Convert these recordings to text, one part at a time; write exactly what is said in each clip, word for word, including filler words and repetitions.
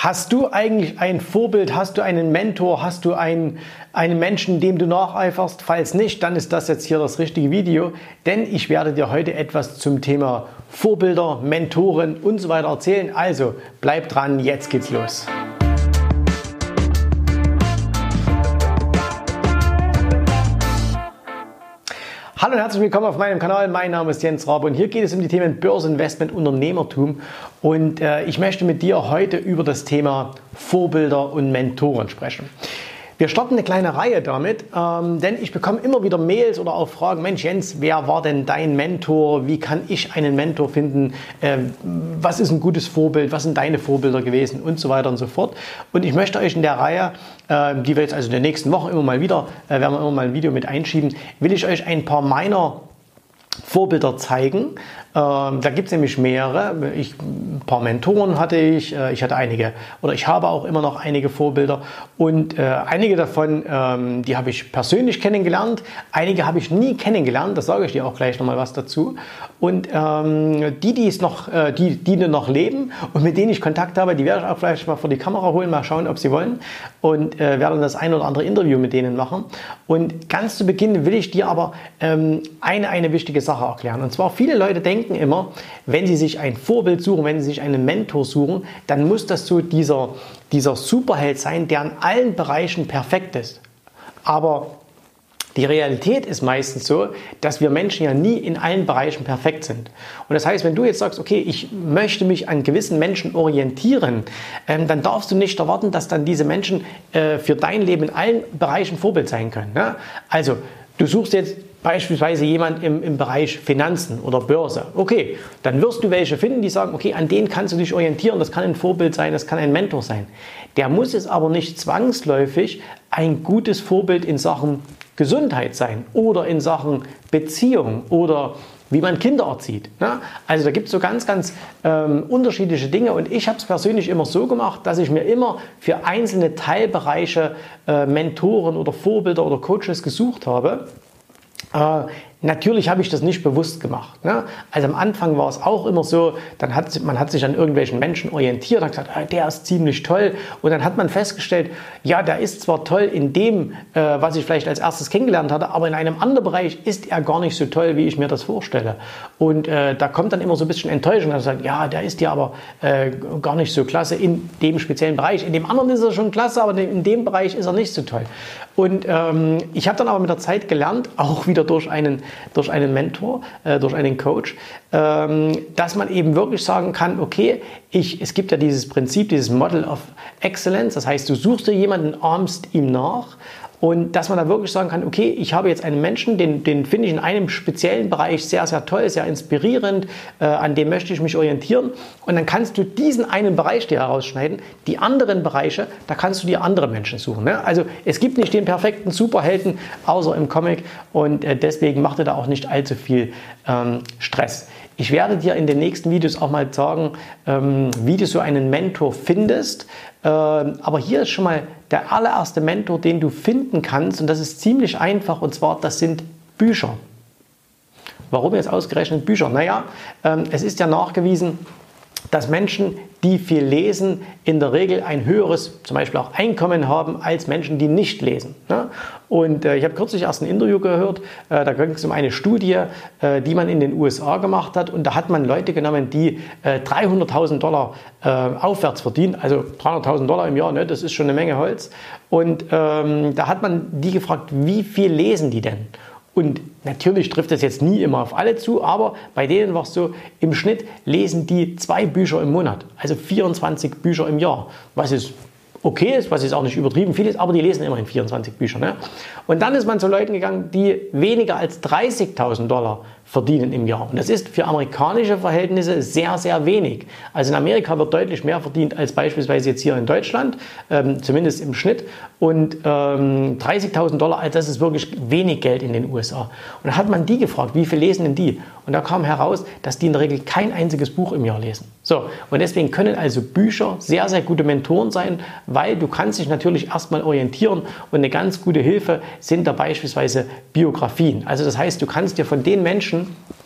Hast du eigentlich ein Vorbild? Hast du einen Mentor? Hast du einen, einen Menschen, dem du nacheiferst? Falls nicht, dann ist das jetzt hier das richtige Video, denn ich werde dir heute etwas zum Thema Vorbilder, Mentoren und so weiter erzählen. Also bleib dran, jetzt geht's los. Hallo und herzlich willkommen auf meinem Kanal. Mein Name ist Jens Rabe und hier geht es um die Themen Börse, Investment, Unternehmertum. Und äh, ich möchte mit dir heute über das Thema Vorbilder und Mentoren sprechen. Wir starten eine kleine Reihe damit, ähm, denn ich bekomme immer wieder Mails oder auch Fragen, Mensch Jens, wer war denn dein Mentor? Wie kann ich einen Mentor finden? Ähm, was ist ein gutes Vorbild? Was sind deine Vorbilder gewesen? Und so weiter und so fort. Und ich möchte euch in der Reihe, äh, die wir jetzt also in den nächsten Wochen immer mal wieder, äh, werden wir immer mal ein Video mit einschieben, will ich euch ein paar meiner Vorbilder zeigen. Ähm, da gibt es nämlich mehrere. Ich, ein paar Mentoren hatte ich. Äh, ich hatte einige oder ich habe auch immer noch einige Vorbilder. Und äh, einige davon, ähm, die habe ich persönlich kennengelernt. Einige habe ich nie kennengelernt. Das sage ich dir auch gleich nochmal was dazu. Und ähm, die, die es noch, äh, die, die noch leben und mit denen ich Kontakt habe, die werde ich auch vielleicht mal vor die Kamera holen, mal schauen, ob sie wollen. Und äh, werde dann das ein oder andere Interview mit denen machen. Und ganz zu Beginn will ich dir aber ähm, eine, eine wichtige Sache erklären. Und zwar viele Leute denken immer, wenn sie sich ein Vorbild suchen, wenn sie sich einen Mentor suchen, dann muss das so dieser, dieser Superheld sein, der in allen Bereichen perfekt ist. Aber die Realität ist meistens so, dass wir Menschen ja nie in allen Bereichen perfekt sind. Und das heißt, wenn du jetzt sagst, okay, ich möchte mich an gewissen Menschen orientieren, ähm, dann darfst du nicht erwarten, dass dann diese Menschen äh, für dein Leben in allen Bereichen Vorbild sein können. Ne? Also, du suchst jetzt beispielsweise jemand im, im Bereich Finanzen oder Börse. Okay, dann wirst du welche finden, die sagen, okay, an denen kannst du dich orientieren, das kann ein Vorbild sein, das kann ein Mentor sein. Der muss es aber nicht zwangsläufig ein gutes Vorbild in Sachen Gesundheit sein oder in Sachen Beziehung oder wie man Kinder erzieht. Ne? Also da gibt es so ganz, ganz ähm, unterschiedliche Dinge und ich habe es persönlich immer so gemacht, dass ich mir immer für einzelne Teilbereiche äh, Mentoren oder Vorbilder oder Coaches gesucht habe. Äh, natürlich habe ich das nicht bewusst gemacht. Ne? Also am Anfang war es auch immer so, dann hat man hat sich an irgendwelchen Menschen orientiert, hat gesagt, ah, der ist ziemlich toll. Und dann hat man festgestellt, ja, der ist zwar toll in dem, äh, was ich vielleicht als erstes kennengelernt hatte, aber in einem anderen Bereich ist er gar nicht so toll, wie ich mir das vorstelle. Und äh, da kommt dann immer so ein bisschen Enttäuschung, dass man sagt, ja, der ist ja aber äh, gar nicht so klasse in dem speziellen Bereich. In dem anderen ist er schon klasse, aber in dem Bereich ist er nicht so toll. Und ähm, ich habe dann aber mit der Zeit gelernt, auch wieder durch einen durch einen Mentor, äh, durch einen Coach, ähm, dass man eben wirklich sagen kann, okay, ich, es gibt ja dieses Prinzip, dieses Model of Excellence, das heißt, du suchst dir jemanden, ahmst ihm nach und dass man da wirklich sagen kann, okay, ich habe jetzt einen Menschen, den, den finde ich in einem speziellen Bereich sehr, sehr toll, sehr inspirierend, äh, an dem möchte ich mich orientieren und dann kannst du diesen einen Bereich dir herausschneiden, die anderen Bereiche, da kannst du dir andere Menschen suchen. Ne? Also es gibt nicht den perfekten Superhelden, außer im Comic und äh, deswegen macht dir da auch nicht allzu viel ähm, Stress. Ich werde dir in den nächsten Videos auch mal sagen, ähm, wie du so einen Mentor findest. Ähm, aber hier ist schon mal der allererste Mentor, den du finden kannst. Und das ist ziemlich einfach. Und zwar, das sind Bücher. Warum jetzt ausgerechnet Bücher? Naja, ähm, es ist ja nachgewiesen, dass Menschen, die viel lesen, in der Regel ein höheres, zum Beispiel auch Einkommen haben, als Menschen, die nicht lesen. Ne? Und äh, ich habe kürzlich erst ein Interview gehört, äh, da ging es um eine Studie, äh, die man in den U S A gemacht hat. Und da hat man Leute genommen, die äh, dreihunderttausend Dollar äh, aufwärts verdienen, also dreihunderttausend Dollar im Jahr, ne? Das ist schon eine Menge Holz. Und ähm, da hat man die gefragt, wie viel lesen die denn? Und natürlich trifft das jetzt nie immer auf alle zu, aber bei denen war es so, im Schnitt lesen die zwei Bücher im Monat, also vierundzwanzig Bücher im Jahr, was ist okay ist, was ist auch nicht übertrieben viel ist, aber die lesen immerhin vierundzwanzig Bücher. Ne? Und dann ist man zu Leuten gegangen, die weniger als dreißigtausend Dollar verdienen im Jahr. Und das ist für amerikanische Verhältnisse sehr, sehr wenig. Also in Amerika wird deutlich mehr verdient als beispielsweise jetzt hier in Deutschland, ähm, zumindest im Schnitt. Und ähm, dreißigtausend Dollar, also das ist wirklich wenig Geld in den U S A. Und da hat man die gefragt, wie viel lesen denn die? Und da kam heraus, dass die in der Regel kein einziges Buch im Jahr lesen. So, und deswegen können also Bücher sehr, sehr gute Mentoren sein, weil du kannst dich natürlich erstmal orientieren und eine ganz gute Hilfe sind da beispielsweise Biografien. Also das heißt, du kannst dir von den Menschen,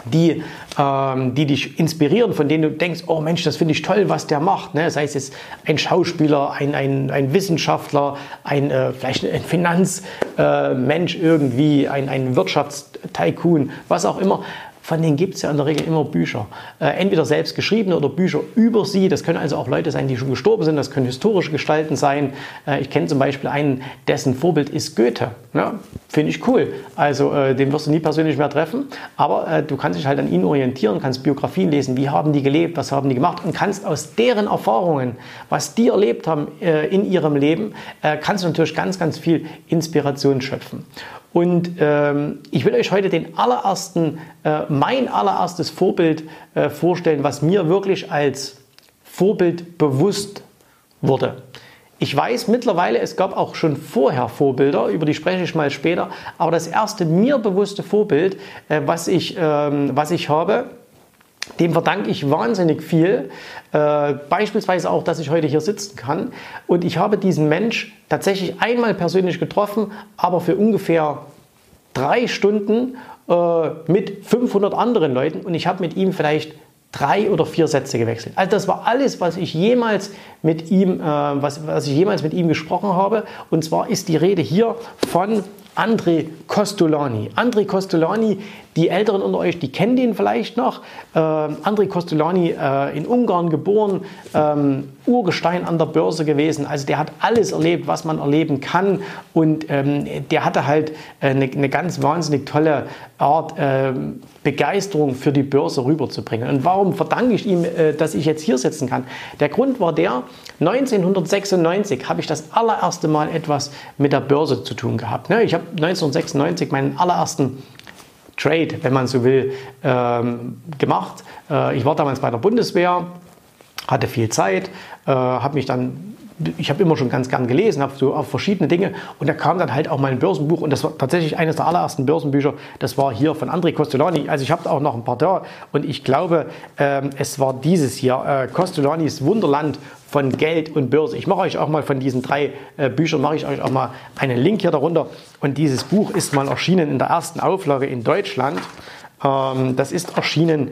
die, ähm, die dich inspirieren, von denen du denkst, oh Mensch, das finde ich toll, was der macht. Ne? Sei es jetzt ein Schauspieler, ein, ein, ein Wissenschaftler, ein, äh, vielleicht ein Finanzmensch äh, irgendwie, ein, ein Wirtschaftstycoon, was auch immer. Von denen gibt es ja in der Regel immer Bücher. Äh, entweder selbst geschriebene oder Bücher über sie. Das können also auch Leute sein, die schon gestorben sind. Das können historische Gestalten sein. Äh, ich kenne zum Beispiel einen, dessen Vorbild ist Goethe. Ja, finde ich cool. Also äh, den wirst du nie persönlich mehr treffen. Aber äh, du kannst dich halt an ihn orientieren, kannst Biografien lesen. Wie haben die gelebt? Was haben die gemacht? Und kannst aus deren Erfahrungen, was die erlebt haben äh, in ihrem Leben, äh, kannst du natürlich ganz, ganz viel Inspiration schöpfen. Und ähm, ich will euch heute den allerersten, äh, mein allererstes Vorbild äh, vorstellen, was mir wirklich als Vorbild bewusst wurde. Ich weiß mittlerweile, es gab auch schon vorher Vorbilder, über die spreche ich mal später, aber das erste mir bewusste Vorbild, äh, was, ich, ähm, was ich habe, dem verdanke ich wahnsinnig viel, äh, beispielsweise auch, dass ich heute hier sitzen kann. Und ich habe diesen Mensch tatsächlich einmal persönlich getroffen, aber für ungefähr drei Stunden äh, mit fünfhundert anderen Leuten. Und ich habe mit ihm vielleicht drei oder vier Sätze gewechselt. Also das war alles, was ich jemals mit ihm, äh, was, was ich jemals mit ihm gesprochen habe. Und zwar ist die Rede hier von André Kostolany. André Kostolany, die Älteren unter euch, die kennen den vielleicht noch. Äh, André Kostolany, äh, in Ungarn geboren, ähm, Urgestein an der Börse gewesen. Also der hat alles erlebt, was man erleben kann. Und ähm, der hatte halt eine, eine ganz wahnsinnig tolle Art, ähm, Begeisterung für die Börse rüberzubringen. Und warum verdanke ich ihm, äh, dass ich jetzt hier sitzen kann? Der Grund war der, neunzehnhundertsechsundneunzig habe ich das allererste Mal etwas mit der Börse zu tun gehabt. Ne? Ich habe neunzehnhundertsechsundneunzig meinen allerersten Trade, wenn man so will, ähm, gemacht. Äh, ich war damals bei der Bundeswehr, hatte viel Zeit, äh, habe mich dann, ich habe immer schon ganz gern gelesen, habe so auf verschiedene Dinge und da kam dann halt auch mal ein Börsenbuch und das war tatsächlich eines der allerersten Börsenbücher, das war hier von André Kostolany. Also ich habe auch noch ein paar da und ich glaube, ähm, es war dieses hier, äh, Kostolanys Wunderland von Geld und Börse. Ich mache euch auch mal von diesen drei äh, Büchern, mache ich euch auch mal einen Link hier darunter. Und dieses Buch ist mal erschienen in der ersten Auflage in Deutschland. Ähm, das ist erschienen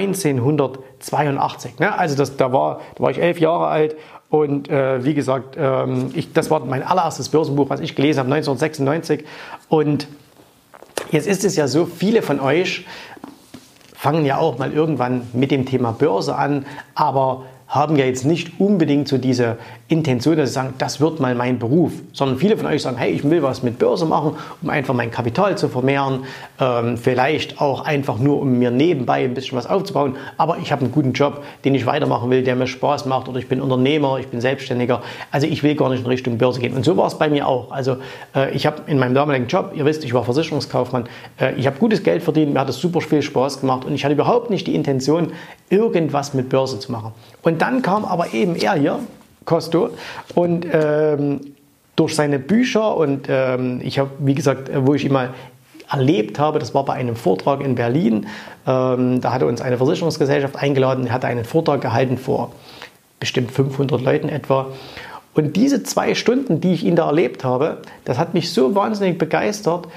neunzehnhundertzweiundachtzig. Ne? Also das, da, war, da war ich elf Jahre alt. Und äh, wie gesagt, ähm, ich, das war mein allererstes Börsenbuch, was ich gelesen habe, neunzehnhundertsechsundneunzig. Und jetzt ist es ja so, viele von euch fangen ja auch mal irgendwann mit dem Thema Börse an, aber haben ja jetzt nicht unbedingt so diese Intention, dass sie sagen, das wird mal mein Beruf, sondern viele von euch sagen, hey, ich will was mit Börse machen, um einfach mein Kapital zu vermehren, ähm, vielleicht auch einfach nur, um mir nebenbei ein bisschen was aufzubauen, aber ich habe einen guten Job, den ich weitermachen will, der mir Spaß macht oder ich bin Unternehmer, ich bin Selbstständiger, also ich will gar nicht in Richtung Börse gehen und so war es bei mir auch. Also äh, ich habe in meinem damaligen Job, ihr wisst, ich war Versicherungskaufmann, äh, ich habe gutes Geld verdient, mir hat es super viel Spaß gemacht und ich hatte überhaupt nicht die Intention, irgendwas mit Börse zu machen. Und dann kam aber eben er hier, Kosto, und ähm, durch seine Bücher und ähm, ich habe, wie gesagt, wo ich ihn mal erlebt habe, das war bei einem Vortrag in Berlin, ähm, da hatte uns eine Versicherungsgesellschaft eingeladen, er hatte einen Vortrag gehalten vor bestimmt fünfhundert Leuten etwa. Und diese zwei Stunden, die ich ihn da erlebt habe, das hat mich so wahnsinnig begeistert,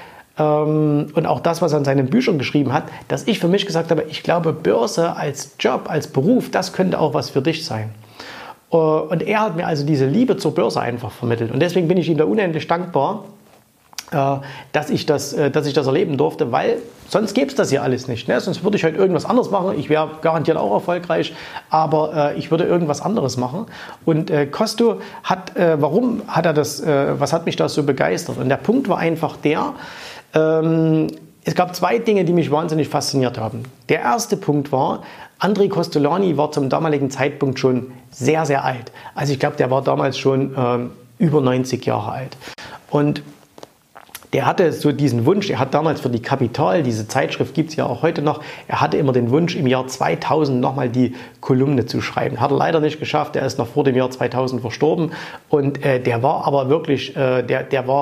und auch das, was er in seinen Büchern geschrieben hat, dass ich für mich gesagt habe, ich glaube, Börse als Job, als Beruf, das könnte auch was für dich sein. Und er hat mir also diese Liebe zur Börse einfach vermittelt. Und deswegen bin ich ihm da unendlich dankbar, dass ich das, dass ich das erleben durfte, weil sonst gäbe es das hier alles nicht. Ne? Sonst würde ich halt irgendwas anderes machen. Ich wäre garantiert auch erfolgreich, aber ich würde irgendwas anderes machen. Und Kosto hat, warum hat er das, was hat mich das so begeistert? Und der Punkt war einfach der, Ähm, es gab zwei Dinge, die mich wahnsinnig fasziniert haben. Der erste Punkt war, André Kostolany war zum damaligen Zeitpunkt schon sehr, sehr alt. Also ich glaube, der war damals schon ähm, über neunzig Jahre alt. Und der hatte so diesen Wunsch, er hat damals für die Kapital, diese Zeitschrift gibt es ja auch heute noch, er hatte immer den Wunsch, im Jahr zweitausend nochmal die Kolumne zu schreiben. Hat er leider nicht geschafft, er ist noch vor dem Jahr zweitausend verstorben. Und äh, der war aber wirklich, äh, der, der war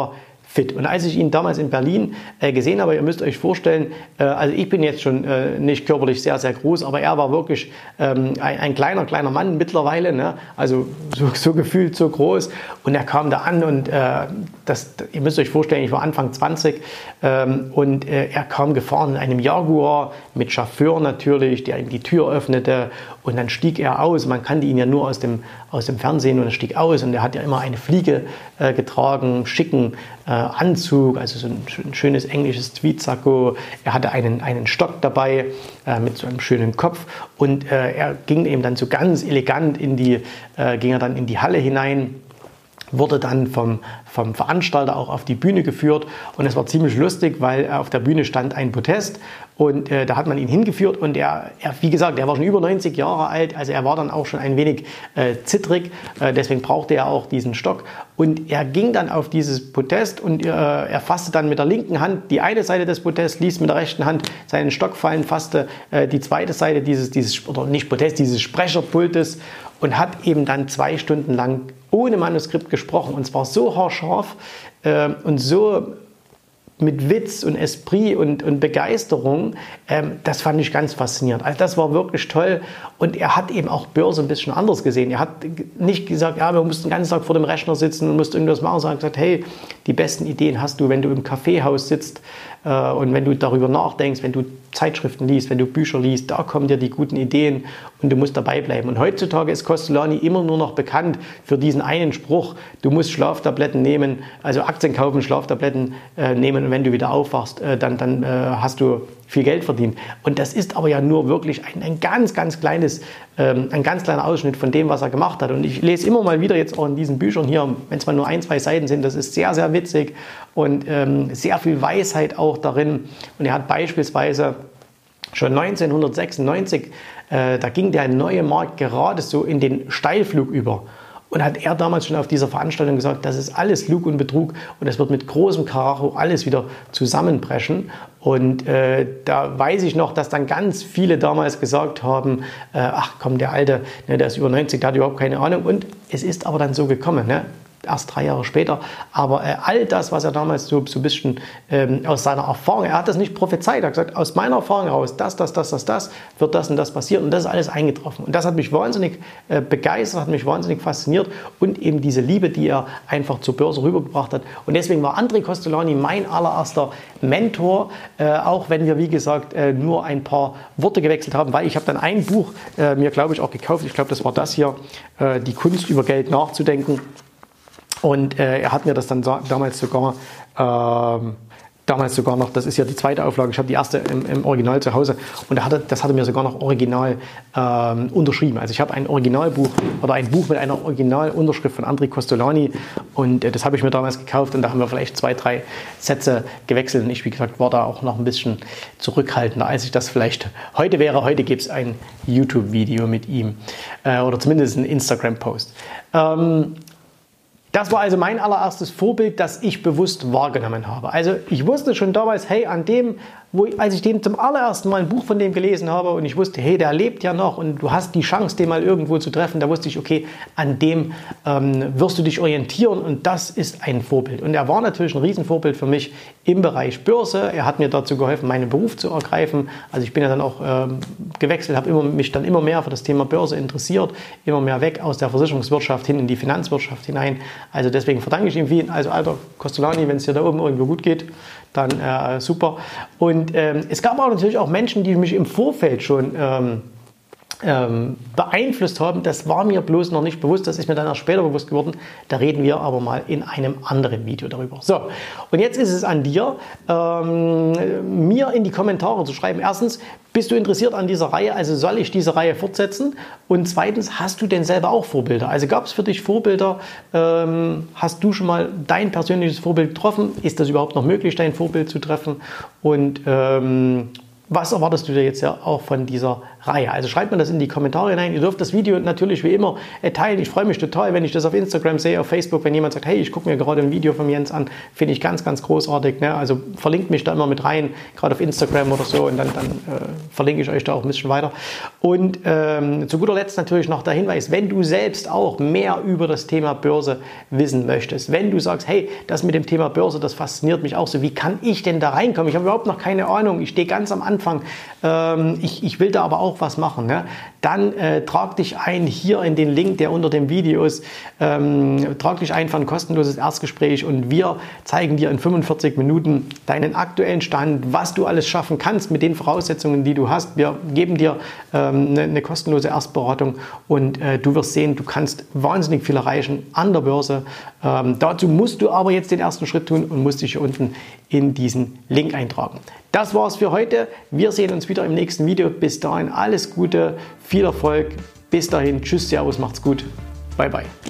fit. Und als ich ihn damals in Berlin äh, gesehen habe, ihr müsst euch vorstellen, äh, also ich bin jetzt schon äh, nicht körperlich sehr, sehr groß, aber er war wirklich ähm, ein, ein kleiner, kleiner Mann mittlerweile, ne? Also so, so gefühlt so groß. Und er kam da an und äh, das, ihr müsst euch vorstellen, ich war Anfang zwanzig ähm, und äh, er kam gefahren in einem Jaguar mit Chauffeur natürlich, der ihm die Tür öffnete und dann stieg er aus. Man kannte ihn ja nur aus dem, aus dem Fernsehen und er stieg aus und er hat ja immer eine Fliege äh, getragen, schicken äh, Anzug, also so ein, ein schönes englisches Tweedsacko. Er hatte einen, einen Stock dabei äh, mit so einem schönen Kopf und äh, er ging eben dann so ganz elegant in die, äh, ging er dann in die Halle hinein, wurde dann vom, vom Veranstalter auch auf die Bühne geführt und es war ziemlich lustig, weil auf der Bühne stand ein Podest und äh, da hat man ihn hingeführt und er, er, wie gesagt, er war schon über neunzig Jahre alt, also er war dann auch schon ein wenig äh, zittrig, äh, deswegen brauchte er auch diesen Stock und er ging dann auf dieses Podest und äh, er fasste dann mit der linken Hand die eine Seite des Podests, ließ mit der rechten Hand seinen Stock fallen, fasste äh, die zweite Seite dieses, dieses, oder nicht Podest, dieses Sprecherpultes und hat eben dann zwei Stunden lang ohne Manuskript gesprochen und zwar so haarscharf äh, und so mit Witz und Esprit und, und Begeisterung, ähm, das fand ich ganz faszinierend. Also das war wirklich toll und er hat eben auch Börse ein bisschen anders gesehen. Er hat nicht gesagt, ja, wir mussten den ganzen Tag vor dem Rechner sitzen und mussten irgendwas machen, sondern gesagt, hey, die besten Ideen hast du, wenn du im Kaffeehaus sitzt äh, und wenn du darüber nachdenkst, wenn du Zeitschriften liest, wenn du Bücher liest, da kommen dir die guten Ideen und du musst dabei bleiben. Und heutzutage ist Kostolany immer nur noch bekannt für diesen einen Spruch, du musst Schlaftabletten nehmen, also Aktien kaufen, Schlaftabletten äh, nehmen und wenn du wieder aufwachst, äh, dann, dann äh, hast du viel Geld verdient. Und das ist aber ja nur wirklich ein, ein ganz, ganz kleines, ähm, ein ganz kleiner Ausschnitt von dem, was er gemacht hat. Und ich lese immer mal wieder jetzt auch in diesen Büchern hier, wenn es mal nur ein, zwei Seiten sind, das ist sehr, sehr witzig und ähm, sehr viel Weisheit auch darin. Und er hat beispielsweise schon neunzehnhundertsechsundneunzig, äh, da ging der neue Markt gerade so in den Steilflug über. Und hat er damals schon auf dieser Veranstaltung gesagt, das ist alles Lug und Betrug und es wird mit großem Karacho alles wieder zusammenbrechen. Und äh, da weiß ich noch, dass dann ganz viele damals gesagt haben, äh, ach komm, der Alte, ne, der ist über neunzig, der hat überhaupt keine Ahnung. Und es ist aber dann so gekommen, ne? Erst drei Jahre später. Aber äh, all das, was er damals so, so ein bisschen ähm, aus seiner Erfahrung, er hat das nicht prophezeit, er hat gesagt, aus meiner Erfahrung heraus, das, das, das, das, das, wird das und das passieren. Und das ist alles eingetroffen. Und das hat mich wahnsinnig äh, begeistert, hat mich wahnsinnig fasziniert und eben diese Liebe, die er einfach zur Börse rübergebracht hat. Und deswegen war André Kostolany mein allererster Mentor, äh, auch wenn wir, wie gesagt, äh, nur ein paar Worte gewechselt haben, weil ich habe dann ein Buch äh, mir, glaube ich, auch gekauft. Ich glaube, das war das hier, äh, Die Kunst über Geld nachzudenken. Und äh, er hat mir das dann so, damals sogar, ähm, damals sogar noch, das ist ja die zweite Auflage, ich habe die erste im, im Original zu Hause und er hatte, das hat er mir sogar noch original ähm, unterschrieben. Also ich habe ein Originalbuch oder ein Buch mit einer Originalunterschrift von André Kostolany und äh, das habe ich mir damals gekauft und da haben wir vielleicht zwei, drei Sätze gewechselt und ich, wie gesagt, war da auch noch ein bisschen zurückhaltender, als ich das vielleicht heute wäre. Heute gibt es ein YouTube-Video mit ihm äh, oder zumindest einen Instagram-Post. Ähm, Das war also mein allererstes Vorbild, das ich bewusst wahrgenommen habe. Also ich wusste schon damals, hey, an dem, wo ich, als ich dem zum allerersten Mal ein Buch von dem gelesen habe und ich wusste, hey, der lebt ja noch und du hast die Chance, den mal irgendwo zu treffen, da wusste ich, okay, an dem ähm, wirst du dich orientieren und das ist ein Vorbild. Und er war natürlich ein Riesenvorbild für mich im Bereich Börse. Er hat mir dazu geholfen, meinen Beruf zu ergreifen. Also ich bin ja dann auch ähm, gewechselt, habe immer, mich dann immer mehr für das Thema Börse interessiert, immer mehr weg aus der Versicherungswirtschaft hin in die Finanzwirtschaft hinein. Also deswegen verdanke ich ihm viel. Also alter Kostolany, wenn es dir da oben irgendwo gut geht, dann äh, super. Und ähm, es gab aber natürlich auch Menschen, die mich im Vorfeld schon ähm, ähm, beeinflusst haben. Das war mir bloß noch nicht bewusst, das ist mir dann erst später bewusst geworden. Da reden wir aber mal in einem anderen Video darüber. So, und jetzt ist es an dir, ähm, mir in die Kommentare zu schreiben. Erstens, bist du interessiert an dieser Reihe? Also soll ich diese Reihe fortsetzen? Und zweitens, hast du denn selber auch Vorbilder? Also gab es für dich Vorbilder? Ähm, hast du schon mal dein persönliches Vorbild getroffen? Ist das überhaupt noch möglich, dein Vorbild zu treffen? Und ähm, was erwartest du dir jetzt ja auch von dieser Reihe. Also schreibt mir das in die Kommentare hinein. Ihr dürft das Video natürlich wie immer teilen. Ich freue mich total, wenn ich das auf Instagram sehe, auf Facebook, wenn jemand sagt, hey, ich gucke mir gerade ein Video von Jens an, finde ich ganz, ganz großartig. Ne? Also verlinkt mich da immer mit rein, gerade auf Instagram oder so, und dann, dann äh, verlinke ich euch da auch ein bisschen weiter. Und ähm, zu guter Letzt natürlich noch der Hinweis, wenn du selbst auch mehr über das Thema Börse wissen möchtest, wenn du sagst, hey, das mit dem Thema Börse, das fasziniert mich auch so, wie kann ich denn da reinkommen? Ich habe überhaupt noch keine Ahnung, ich stehe ganz am Anfang, ähm, ich, ich will da aber auch was machen, ne? Dann äh, trag dich ein hier in den Link, der unter dem Video ist, ähm, trag dich ein für ein kostenloses Erstgespräch und wir zeigen dir in fünfundvierzig Minuten deinen aktuellen Stand, was du alles schaffen kannst mit den Voraussetzungen, die du hast. Wir geben dir ähm, eine, eine kostenlose Erstberatung und äh, du wirst sehen, du kannst wahnsinnig viel erreichen an der Börse. Ähm, dazu musst du aber jetzt den ersten Schritt tun und musst dich hier unten in diesen Link eintragen. Das war's für heute. Wir sehen uns wieder im nächsten Video. Bis dahin alles Gute, viel Erfolg. Bis dahin, tschüss, servus, macht's gut. Bye, bye.